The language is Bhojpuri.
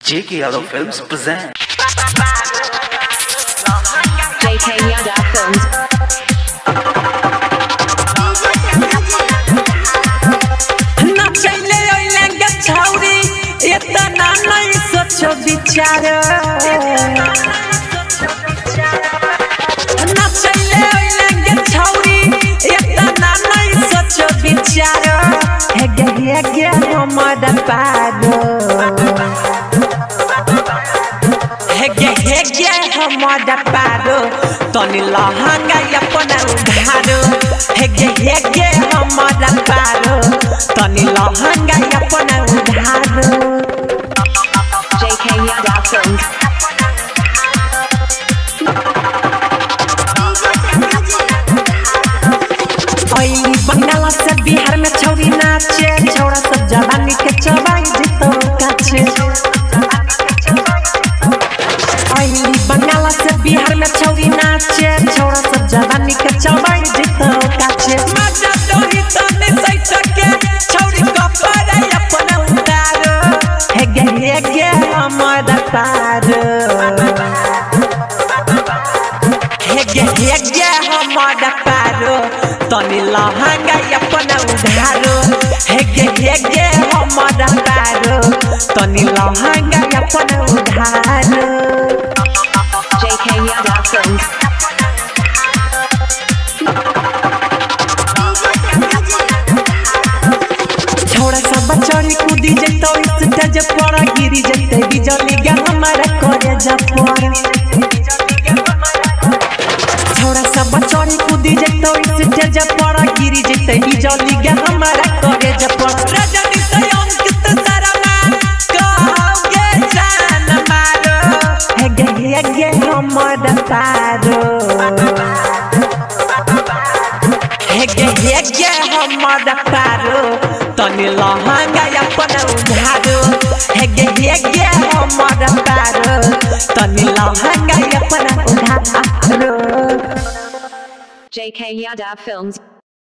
JK Yadav Films present JK Yadav Films. नचैले ओइलेंगे छौरी इतना नहीं सोचो विचार नचैले ओइलेंगे छौरी इतना नहीं सोचो विचार हे गे हमारा पारो हे गे हमारा पारो तनी लहंगा अपना उधारो हे गे हमारा पारो तनी लहंगा अपना उधारो JK Yadav Films. ओइली बंगाल से बिहार में छौरी नाचे छौड़ा सब जवानी के चबाई जितो काचे ओइली बंगाल से बिहार में छौरी नाचे छौड़ा सब जवानी के चबाई जितो काचे मजा दोही तने सैत के छौरी कपर अपना उतारो हे गे हमारा पारो हे गे हमारा पारो तनी लहंगा अपना उधारो हे गे हमारा पारो तनी लहंगा अपना उधारो JK Yadav Films. छोड़ा सब चोरी कूदी जतो स्टेज पर गिरी जते बिजली गा हमारा करे जपर छोड़ा सब चोरी कूदी जतो स्टेज पर गिरी जते बिजली गा हमारा करे जपर रजनी से अंकित शर्मा कहोगे जान मारो हे गे हमारा पारो हे गे हमारा पारो तनी लहंगा अपना उधारो हे गे हमारा पारो तनी लहंगा अपना उधारो JK Yadav Films.